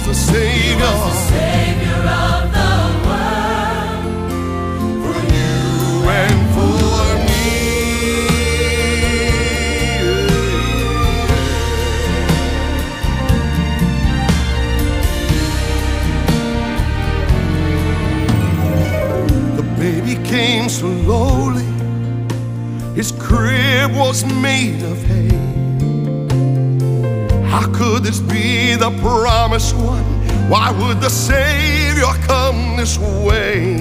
a Savior. Savior of the world. For you and for me. The baby came slowly. His crib was made of hay. How could this be the promised one? Why would the Savior come this way?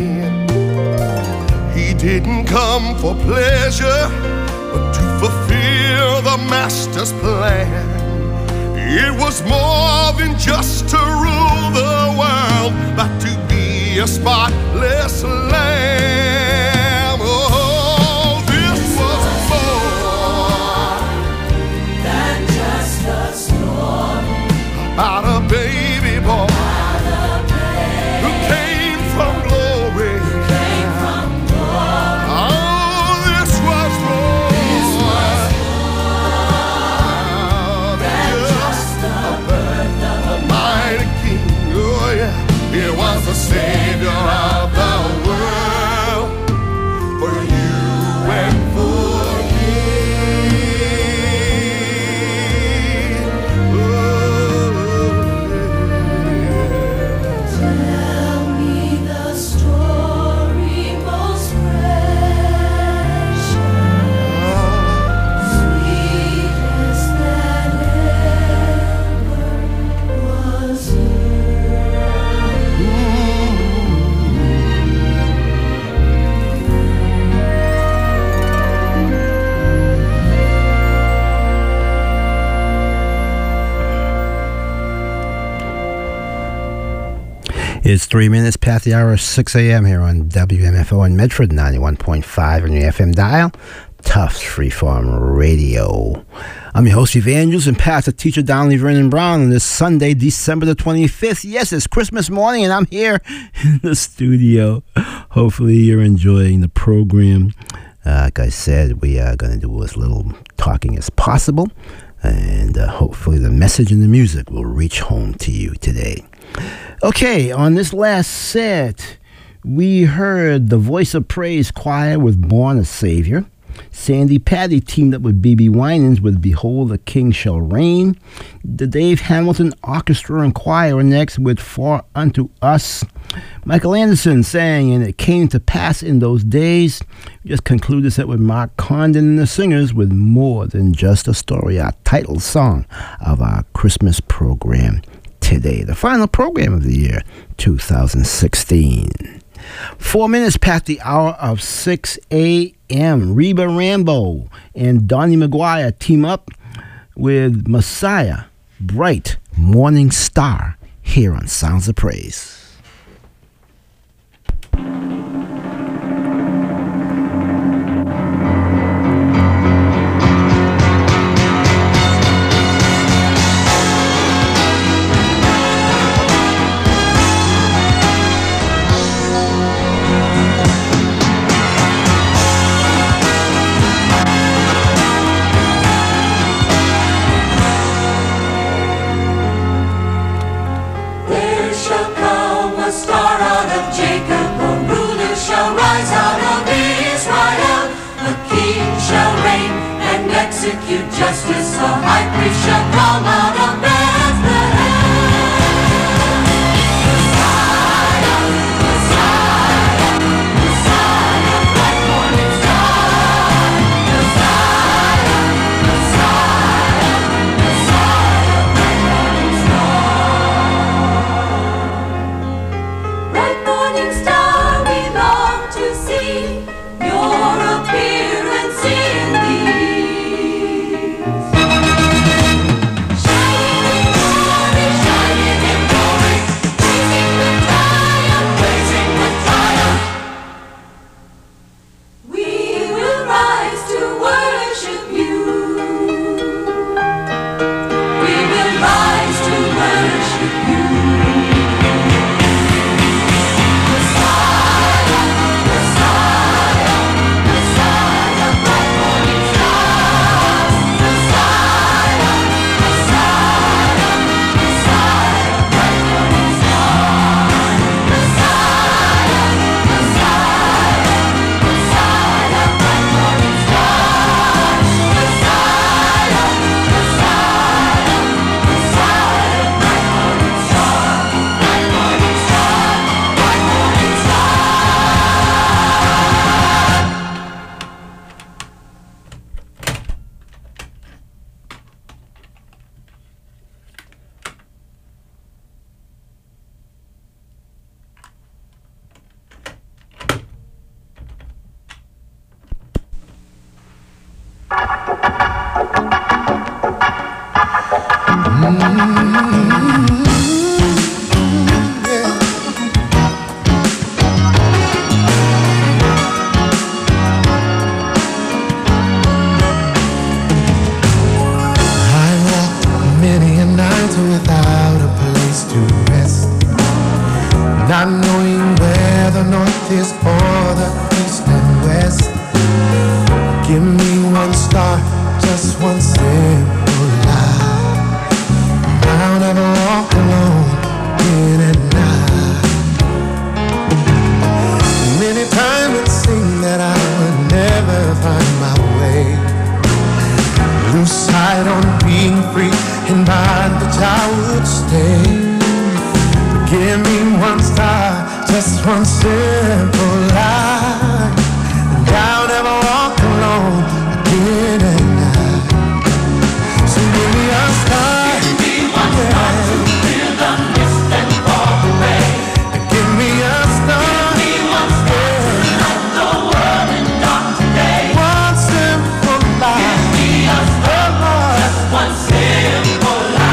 He didn't come for pleasure, but to fulfill the Master's plan. It was more than just to rule the world, but to be a spotless lamb. Oh, this was more than just a story about a baby boy who came from glory. Oh, this was more than just the birth of a mighty king. Oh yeah, it was the Savior of the world for you and for me. Tell me the story most precious, sweetest that ever was It's 3 minutes past the hour of 6 a.m. here on WMFO in Medford, 91.5 on your FM dial. Tufts Freeform Radio. I'm your host, evangelist and pastor teacher Donnelly Vernon Brown on this Sunday, December the 25th. Yes, it's Christmas morning and I'm here in the studio. Hopefully you're enjoying the program. Like I said, we are going to do as little talking as possible. And hopefully the message and the music will reach home to you today. Okay, on this last set, we heard the Voice of Praise Choir with Born a Savior. Sandy Patty teamed up with B.B. Winans with Behold the King Shall Reign. The Dave Hamilton Orchestra and Choir were next with For Unto Us. Michael Anderson sang And It Came to Pass in Those Days. We just concluded the set with Mark Condon and the Singers with More Than Just a Story, our title song of our Christmas program today, the final program of the year 2016. 4 minutes past the hour of 6 a.m. Reba Rambo and Donnie McGuire team up with Messiah, Bright Morning Star, here on Sounds of Praise. Execute justice, a high priest shall come out of Bethlehem. Messiah, Messiah, Messiah, bright morning star. Messiah, Messiah, Messiah, bright morning star. Bright morning star, we long to see your appearance in thee. Shine Without a place to rest, not knowing where the north is or the east and west. Give me one star, just one simple lie. I'll never walk alone in at night. Many times it seemed that I would never find my way. Lose sight on being free, in bondage I would stay. But give me one star, just one simple lie, and I'll never walk alone again at night. So give me a star, give me one star to feel the mist and far away. Give me a star, give me one star to light the world in dark today. One simple lie, give me a star, just one simple lie.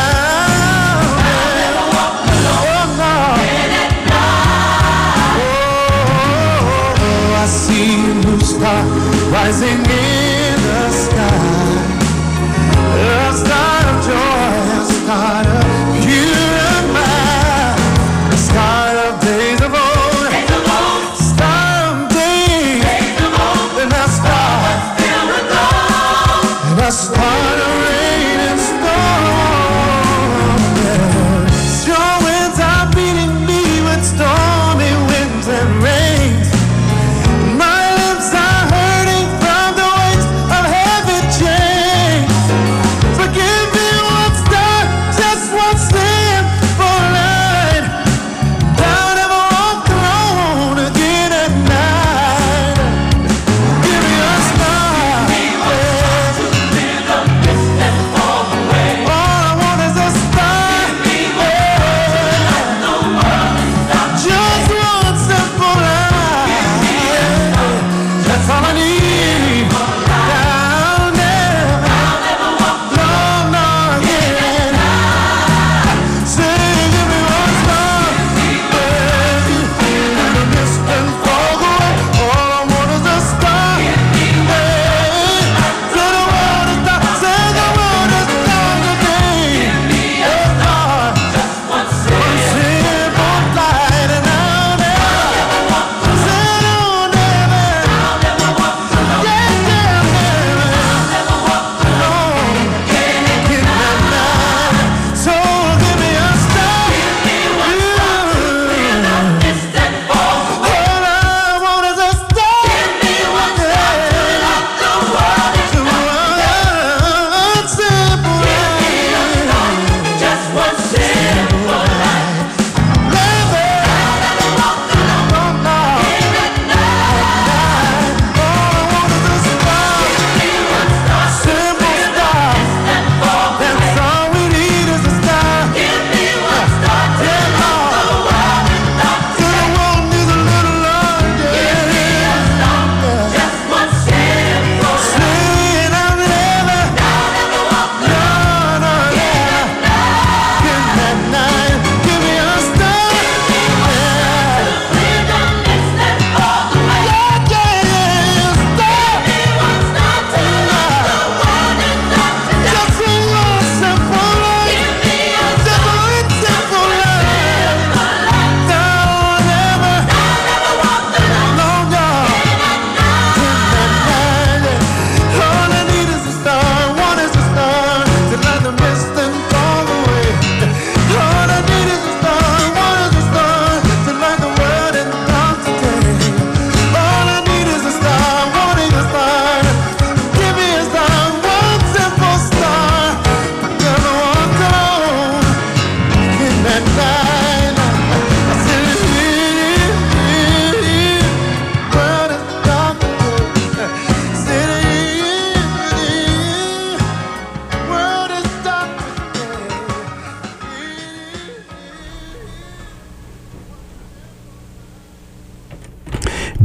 Rising in the sky, a star of joy, a star of you and mine, a star of days of old, star of days of old, and a star filled with gold, and a star of rain and storm. Strong winds are beating me with stormy winds and rains. My lips are hurting from the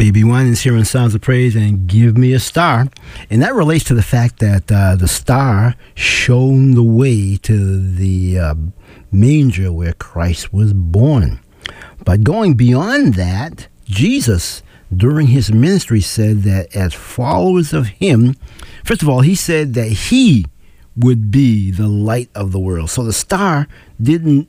B.B. Winans here on Sounds of Praise and Give Me a Star. And that relates to the fact that the star shone the way to the manger where Christ was born. But going beyond that, Jesus, during his ministry, said that as followers of him, first of all, he said that he would be the light of the world. So the star didn't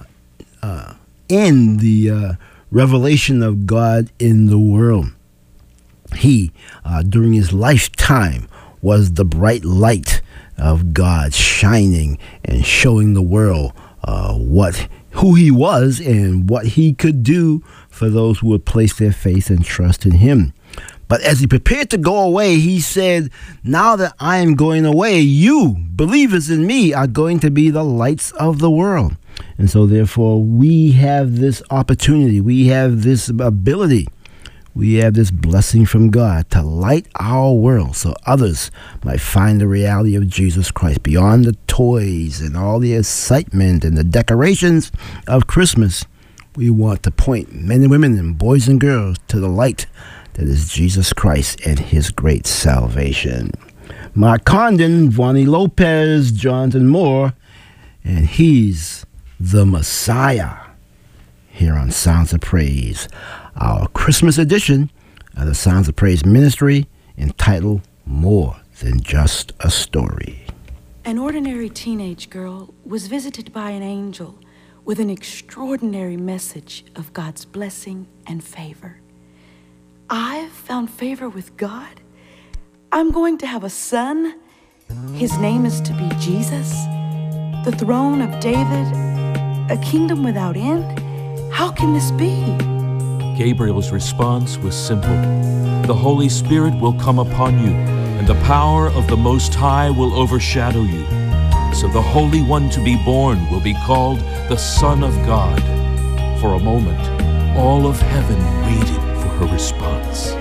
end the revelation of God in the world. He, during his lifetime, was the bright light of God, shining and showing the world who he was and what he could do for those who would place their faith and trust in him. But as he prepared to go away, he said, now that I am going away, you, believers in me, are going to be the lights of the world. And so therefore, we have this opportunity, we have this ability, we have this blessing from God to light our world so others might find the reality of Jesus Christ beyond the toys and all the excitement and the decorations of Christmas. We want to point men and women and boys and girls to the light that is Jesus Christ and his great salvation. Mark Condon, Vonnie Lopez, Jonathan Moore, and he's the Messiah here on Sounds of Praise, our Christmas edition of the Sounds of Praise ministry entitled More Than Just a Story. An ordinary teenage girl was visited by an angel with an extraordinary message of God's blessing and favor. I've found favor with God. I'm going to have a son. His name is to be Jesus, the throne of David, a kingdom without end. How can this be? Gabriel's response was simple. The Holy Spirit will come upon you, and the power of the Most High will overshadow you. So the Holy One to be born will be called the Son of God. For a moment, all of heaven waited for her response.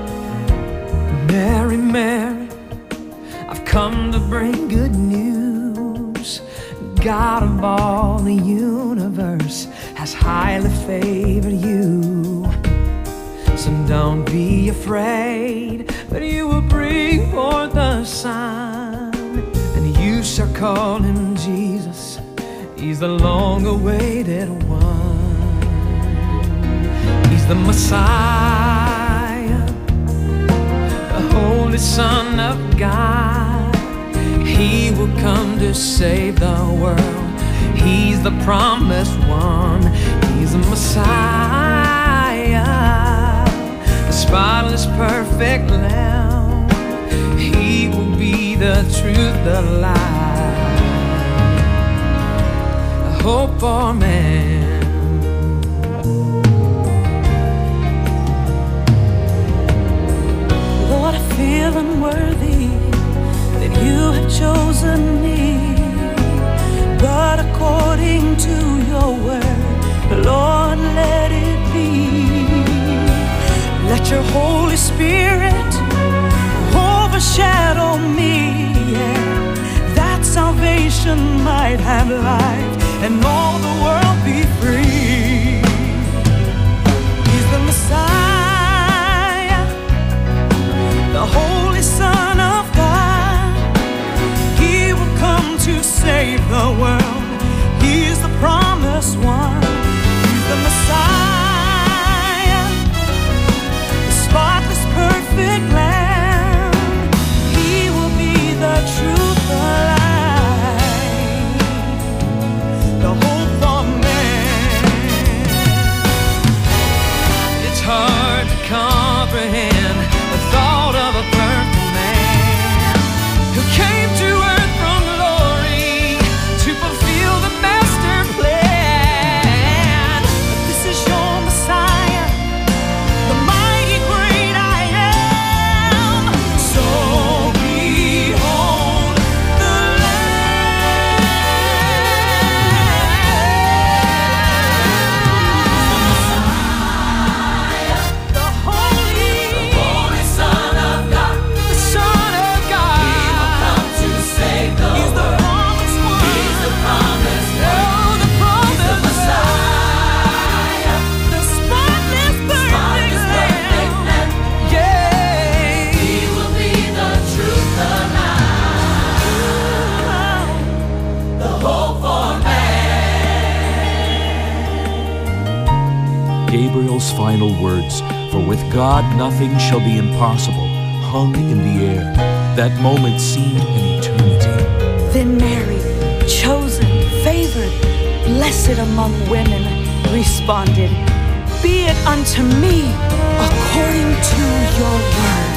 Mary, Mary, I've come to bring good news. God of all the universe has highly favored you. So don't be afraid, but you will bring forth a son, and you shall call him Jesus. He's the long-awaited one. He's the Messiah, the Holy Son of God. He will come to save the world. He's the promised one. He's the Messiah, the spotless, perfect Lamb. He will be the truth, the light, the hope for man. Lord, I feel unworthy that you have chosen me, but according to your word, Lord, let it be. Let your Holy Spirit overshadow me, yeah, that salvation might have life and all the world be free. He's the Messiah, the Holy Son of God. He will come to save the world. He's the promised one. He's the Messiah, the spotless, perfect Lamb. He will be the truth, the light, the whole Gabriel's final words, "For with God nothing shall be impossible," hung in the air. That moment seemed an eternity. Then Mary, chosen, favored, blessed among women, responded, "Be it unto me according to your word."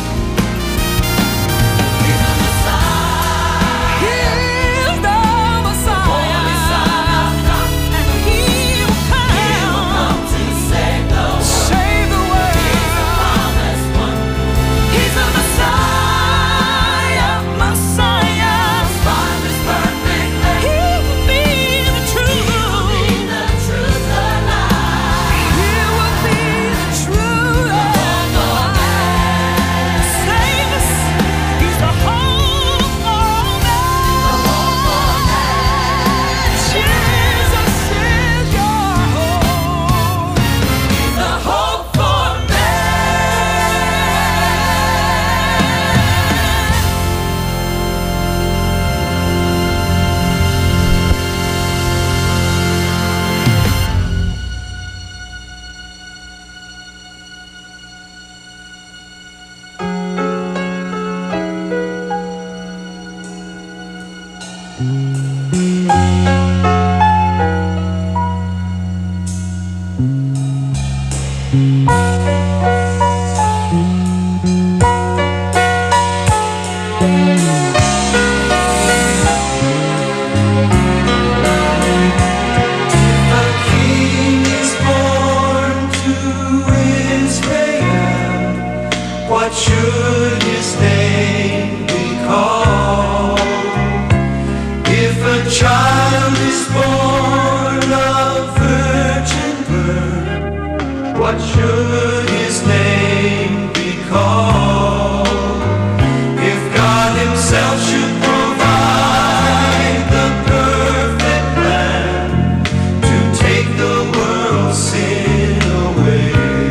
What should his name be called? If a child is born of virgin birth, what should his name be called? If God himself should provide the perfect plan to take the world's sin away,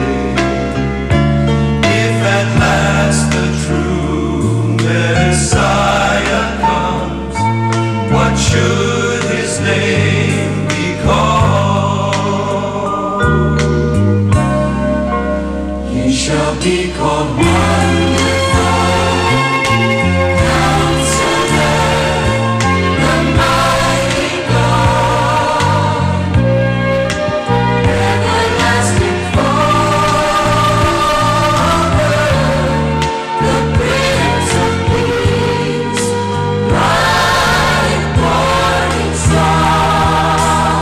Messiah comes, what should his name be called? He shall be called Wonderful, Counselor, the Mighty God, Everlasting Father, the Prince of Peace, bright morning star.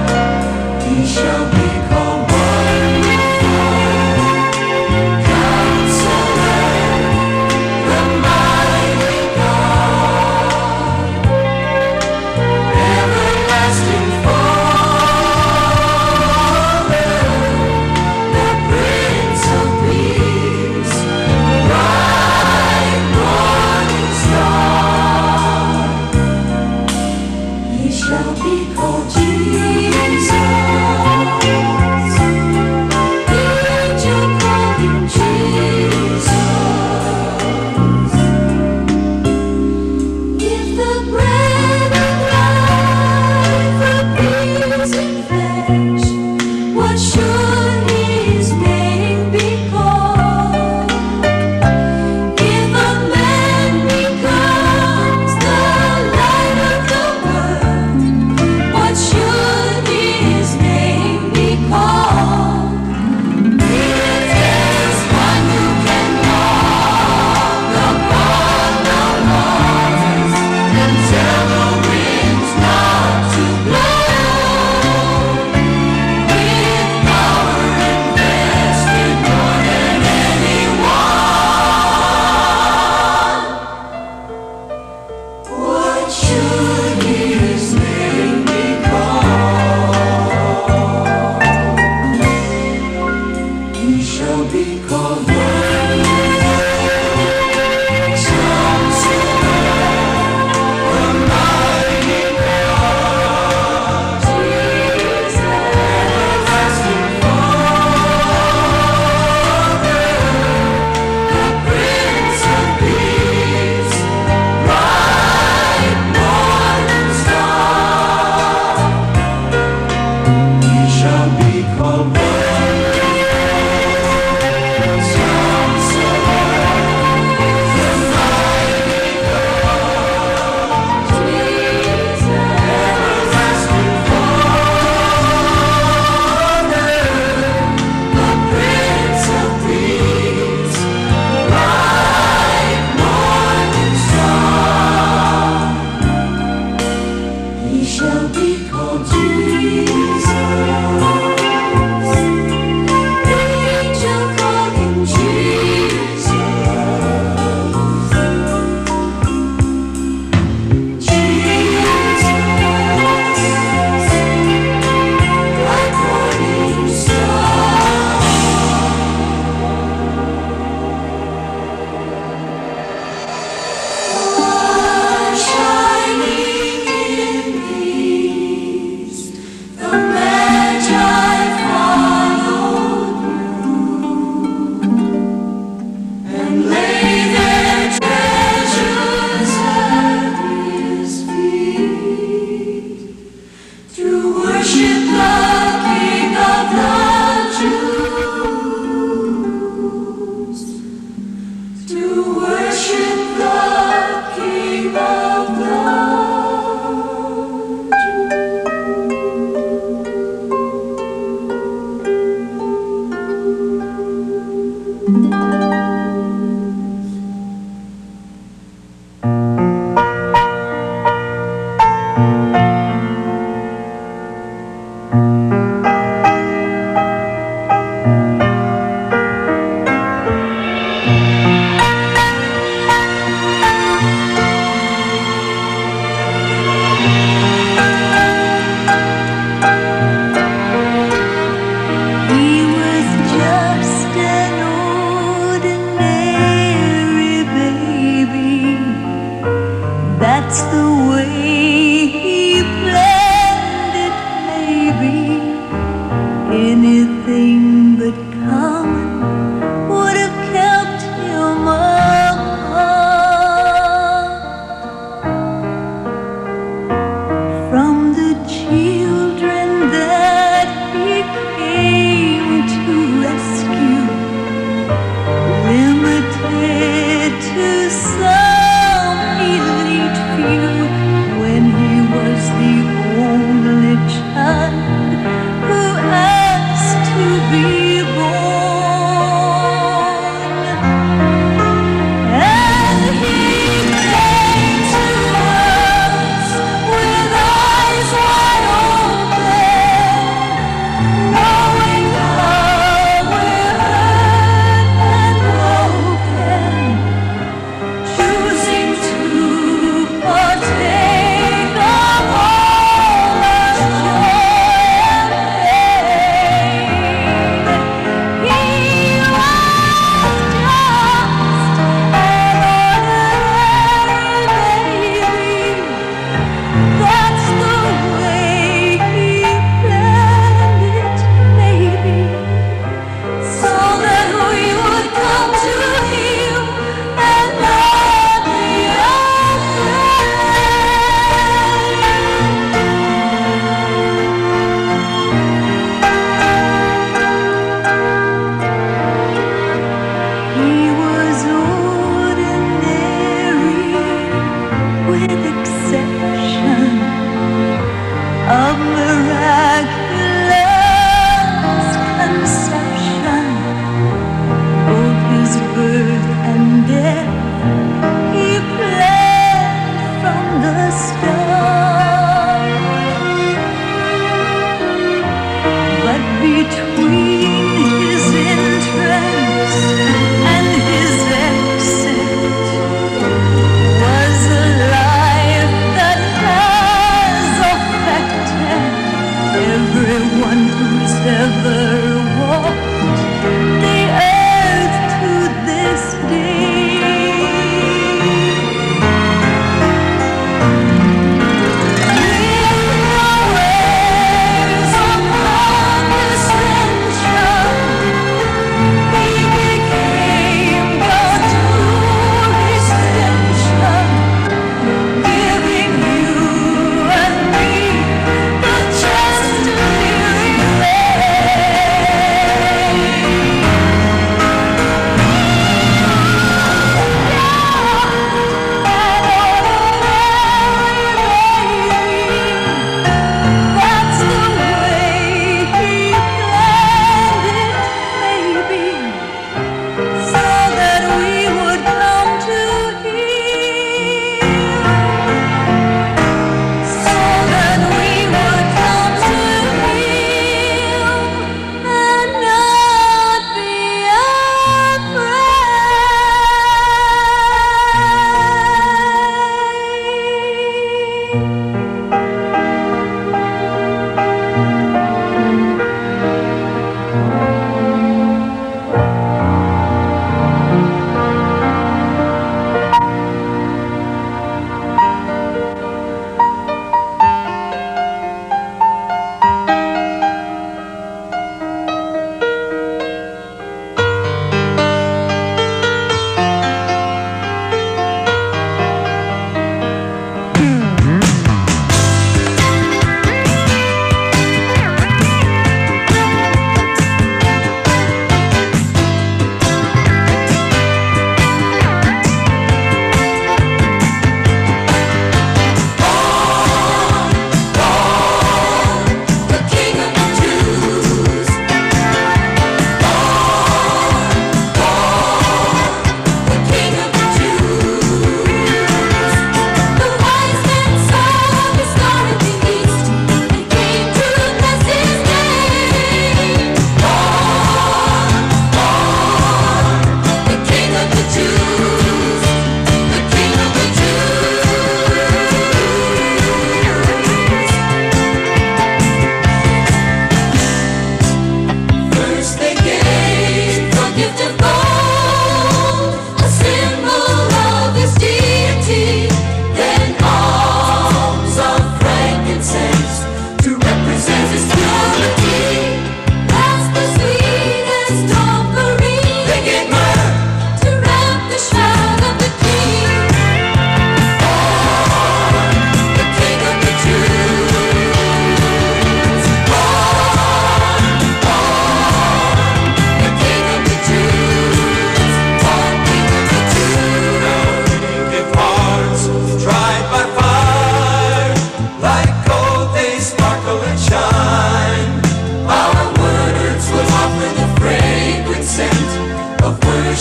He shall be called Wonderful,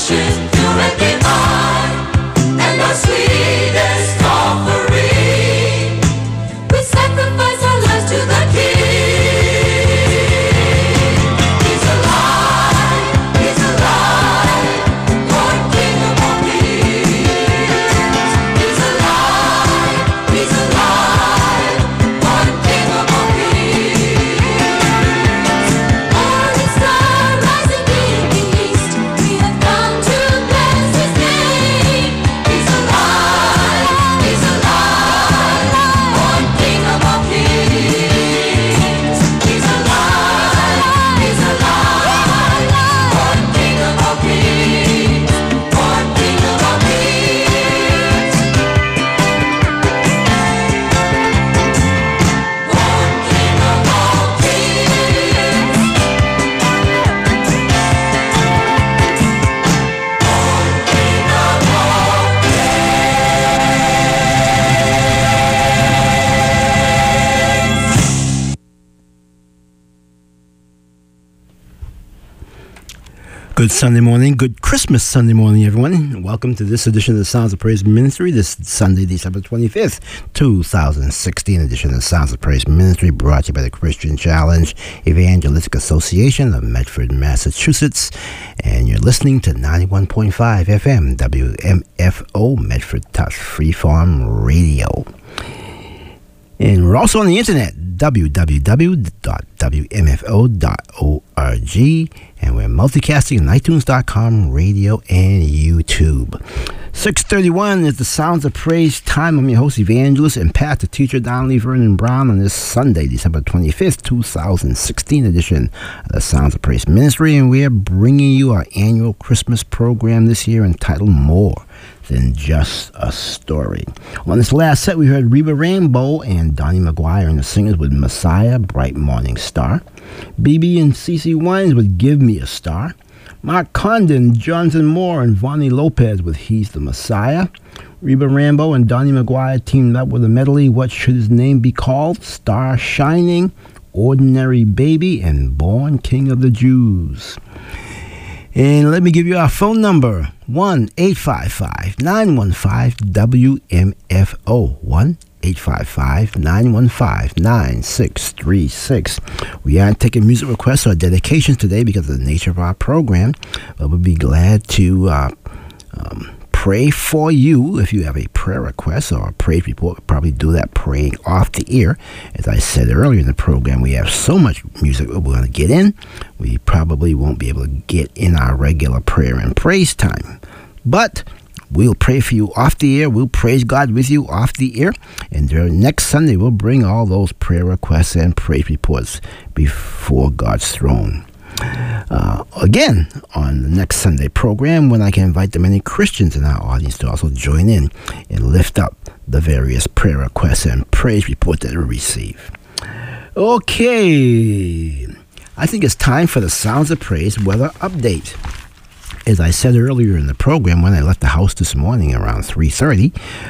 worship pure and divine, and our sweetest offering, we sacrifice our lives to the King. He's alive, Lord King of all kings. He's alive, Lord King of all kings. Morning star rising in the east, we have come to bless His name. He's alive, Lord King of all kings. He's alive, Lord King of all kings. Lord King of all kings. Lord King of all Good Sunday morning, good Christmas Sunday morning, everyone. Welcome to this edition of the Sounds of Praise Ministry, this Sunday, December 25th, 2016 edition of the Sounds of Praise Ministry, brought to you by the Christian Challenge Evangelistic Association of Medford, Massachusetts. And you're listening to 91.5 FM, WMFO, Medford Tufts Freeform Radio. And we're also on the internet, www.wmfo.org, and we're multicasting on iTunes.com, radio, and YouTube. 6:31 is the Sounds of Praise time. I'm your host, evangelist, and pastor teacher Donnelly Vernon Brown on this Sunday, December 25th, 2016 edition of the Sounds of Praise Ministry, and we're bringing you our annual Christmas program this year entitled More Than Just a Story. On this last set, we heard Reba Rainbow and Donnie McGuire and the Singers with Messiah, Bright Morning Star. BB and CeCe Winans with Give Me a Star. Mark Condon, Jonathan Moore, and Vonnie Lopez with He's the Messiah. Reba Rainbow and Donnie McGuire teamed up with a medley, What Should His Name Be Called? Star Shining, Ordinary Baby, and Born King of the Jews. And let me give you our phone number, 1-855-915-WMFO, 1-855-915-9636. We aren't taking music requests or dedications today because of the nature of our program, but we'll be glad to pray for you. If you have a prayer request or a praise report, we'll probably do that praying off the air. As I said earlier in the program, we have so much music that we're going to get in, we probably won't be able to get in our regular prayer and praise time. But we'll pray for you off the air. We'll praise God with you off the air. And next Sunday, we'll bring all those prayer requests and praise reports before God's throne. Again, on the next Sunday program, when I can invite the many Christians in our audience to also join in and lift up the various prayer requests and praise reports that we receive. Okay, I think it's time for the Sounds of Praise weather update. As I said earlier in the program, when I left the house this morning around 3:30,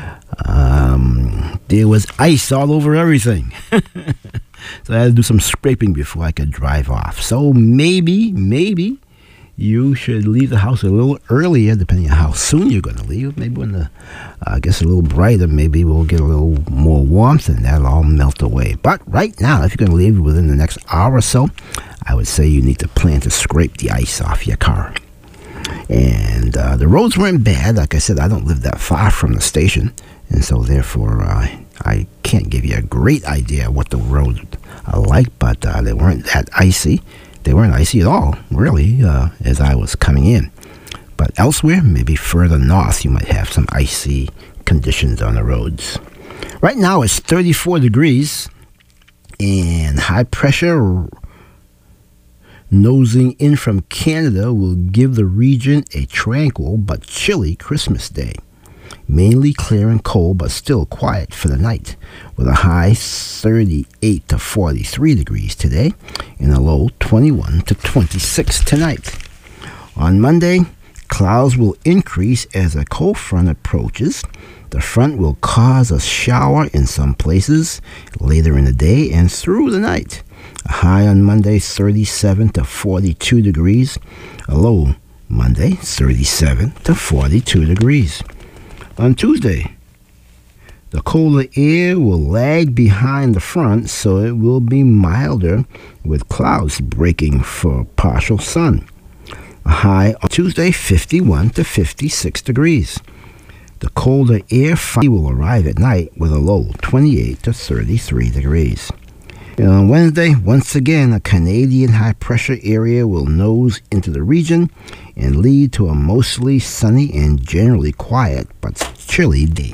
there was ice all over everything. So I had to do some scraping before I could drive off. So maybe you should leave the house a little earlier, depending on how soon you're going to leave. Maybe when the gets a little brighter, maybe we'll get a little more warmth and that'll all melt away. But right now, if you're going to leave within the next hour or so, I would say you need to plan to scrape the ice off your car. And the roads weren't bad. Like I said, I don't live that far from the station, and so therefore I can't give you a great idea what the roads are like, but they weren't that icy. They weren't icy at all, really, as I was coming in. But elsewhere, maybe further north, you might have some icy conditions on the roads. Right now, it's 34 degrees, and high pressure nosing in from Canada will give the region a tranquil but chilly Christmas day. Mainly clear and cold, but still quiet for the night, with a high 38 to 43 degrees today and a low 21 to 26 tonight. On Monday, clouds will increase as a cold front approaches. The front will cause a shower in some places later in the day and through the night. A high on Monday, 37 to 42 degrees, a low Monday, 37 to 42 degrees. On Tuesday, the colder air will lag behind the front, so it will be milder with clouds breaking for partial sun. A high on Tuesday, 51 to 56 degrees. The colder air finally will arrive at night with a low 28 to 33 degrees. And on Wednesday, once again, a Canadian high-pressure area will nose into the region and lead to a mostly sunny and generally quiet but chilly day.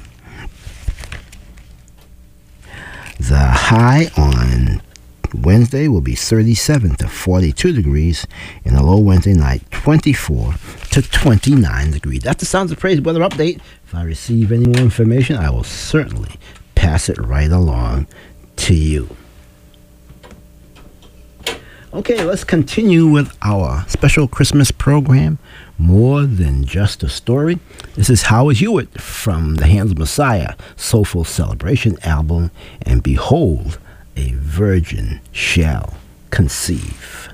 The high on Wednesday will be 37 to 42 degrees, and the low Wednesday night, 24 to 29 degrees. That's the Sounds of Praise weather update. If I receive any more information, I will certainly pass it right along to you. Okay, let's continue with our special Christmas program, More Than Just a Story. This is Howard Hewitt from the Hands of Messiah Soulful Celebration album, and Behold, a Virgin Shall Conceive.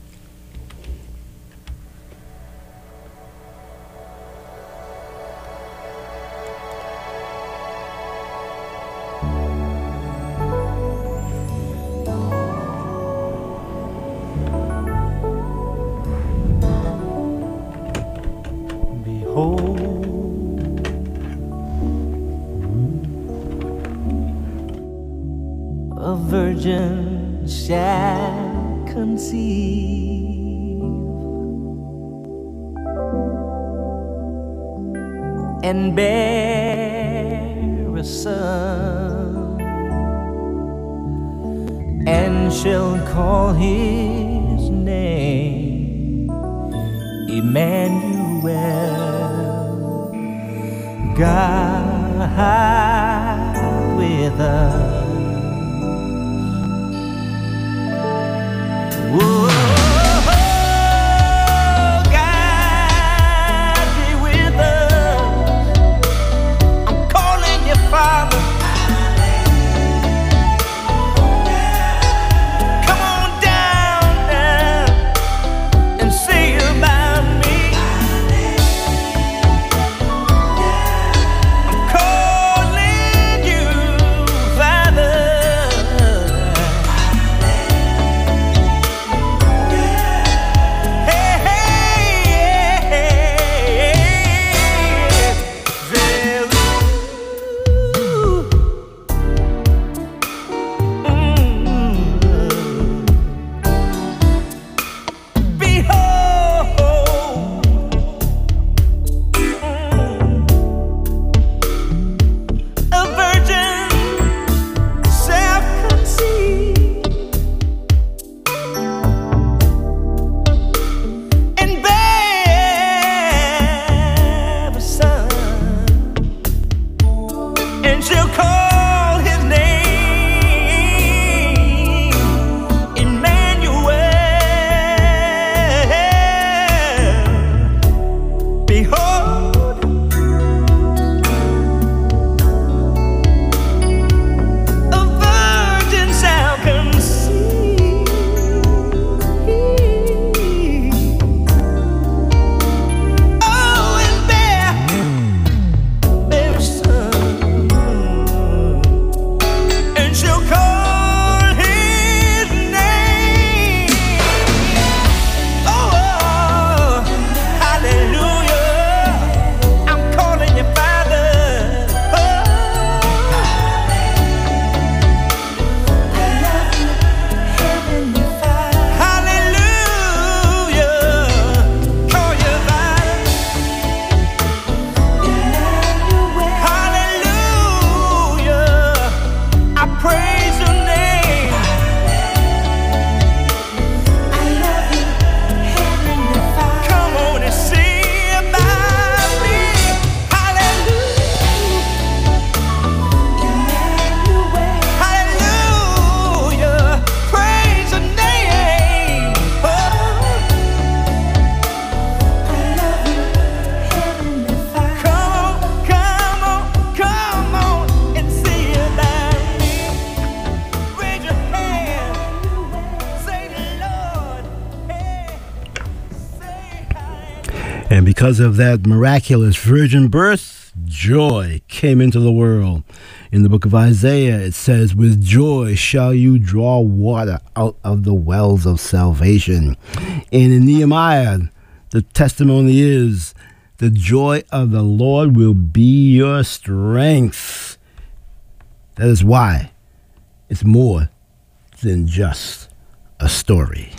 A virgin shall conceive and bear a son, and shall call his name Emmanuel, God with us. Whoa, God be with us. I'm calling you, Father. Come on down and see about me. I'm calling you, Father. And because of that miraculous virgin birth, joy came into the world. In the book of Isaiah, it says, with joy shall you draw water out of the wells of salvation. And in Nehemiah, the testimony is, the joy of the Lord will be your strength. That is why it's more than just a story.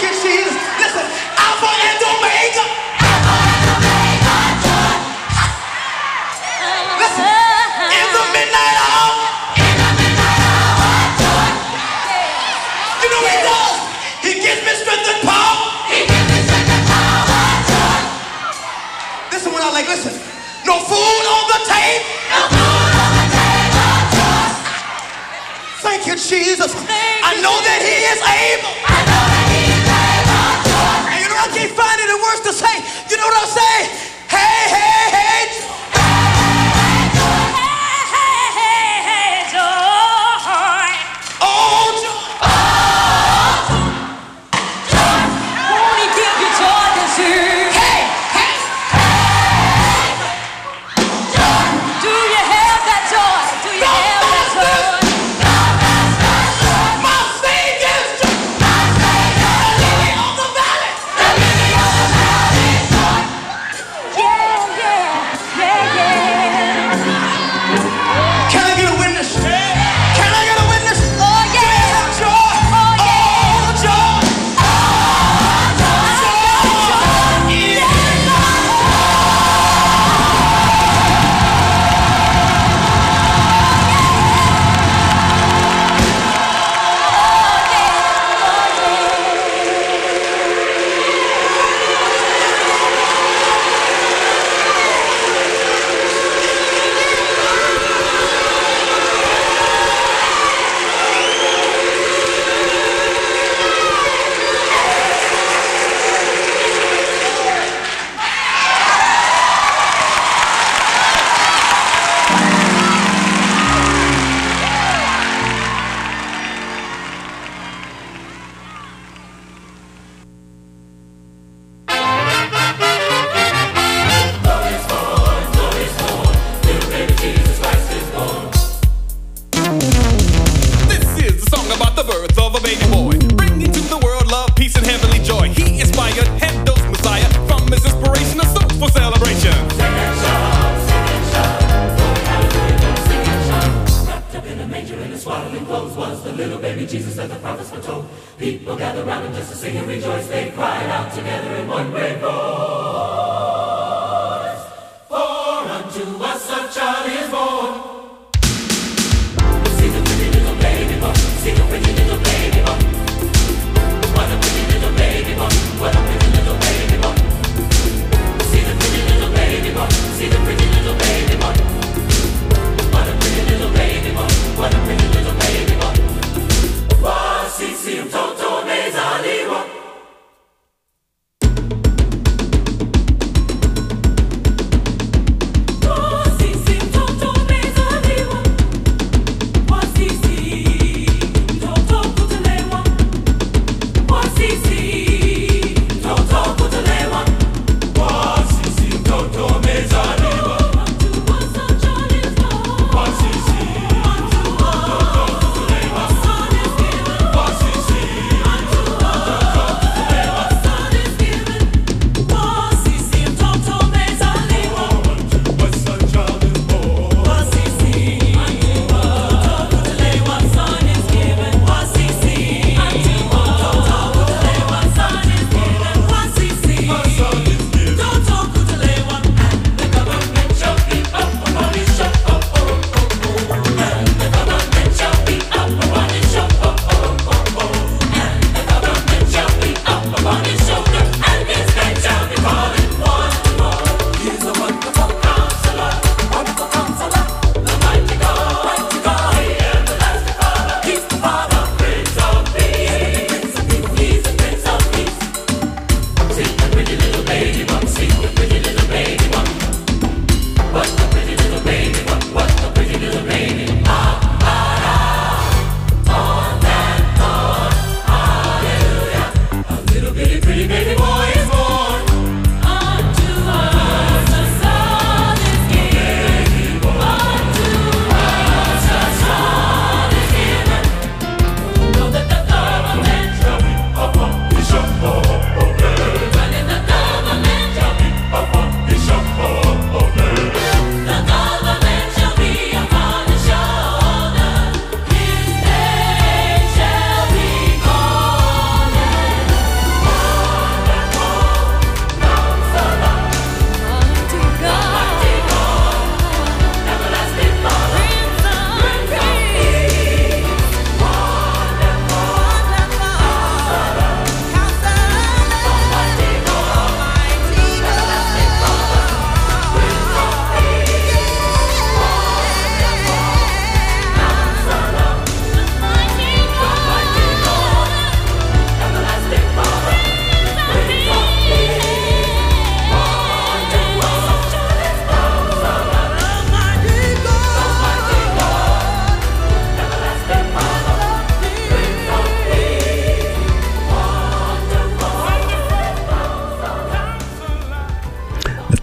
you, Jesus. Listen, Alpha and Omega. Listen, in the midnight hour. You know what he does? He gives me strength and power. Listen what I like, listen. No food on the table. Thank you, Jesus. I know that he is able. And you know, I can't find any words to say. You know what I'm saying? Hey, hey, hey. Oh, joy. Won't he give you joy this year? Hey, hey. Do you have that joy? Do you have that joy? My Savior's joy. Lily on the valley. Yeah, yeah, yeah, yeah. Can I get a witness? Can I get a witness? Oh, Do you yeah. have joy? Oh, yeah. Oh, joy. This is the song about the birth of a baby boy, bringing to the world love, peace, and heavenly joy. He inspired Handel's Messiah from his inspiration of soulful celebration. Wrapped up in a manger in his swaddling clothes was the little baby Jesus that the prophets foretold. People gathered round him just to sing and rejoice. They cried out together in one great voice. For unto us a child is born. See the pretty little baby boy. See the pretty little baby boy. What a pretty little baby boy. What a pretty little baby boy. See the pretty little baby boy. See the pretty little baby boy. What a pretty little baby boy. What a pretty little baby boy. Voici si un toto mes aliwa.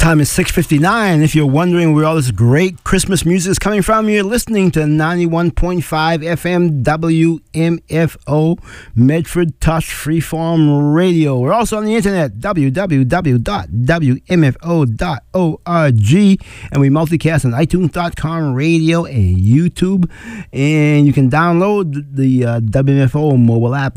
Time is 6:59. If you're wondering where all this great Christmas music is coming from, you're listening to 91.5 FM WMFO Medford Touch Freeform Radio. We're also on the internet, www.wmfo.org, and we multicast on iTunes.com radio and YouTube. And you can download the WMFO mobile app,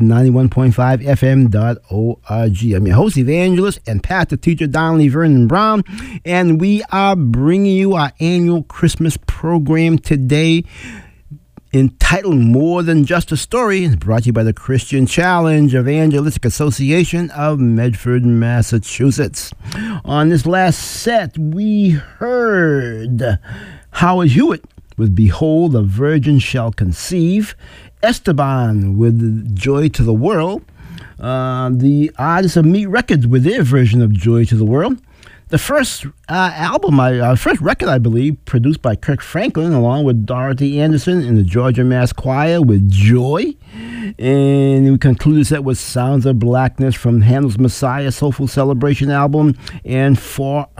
91.5fm.org. I'm your host, evangelist, and pastor teacher Donnelly Vernon Brown. And we are bringing you our annual Christmas program today entitled More Than Just a Story. It's brought to you by the Christian Challenge Evangelistic Association of Medford, Massachusetts. On this last set, we heard Howard Hewitt with Behold, a Virgin Shall Conceive, Esteban with Joy to the World, the artists of Meat Records with their version of Joy to the World. The first first record, I believe, produced by Kirk Franklin, along with Dorothy Anderson and the Georgia Mass Choir with Joy. And we concluded the set with Sounds of Blackness from Handel's Messiah Soulful Celebration album, and For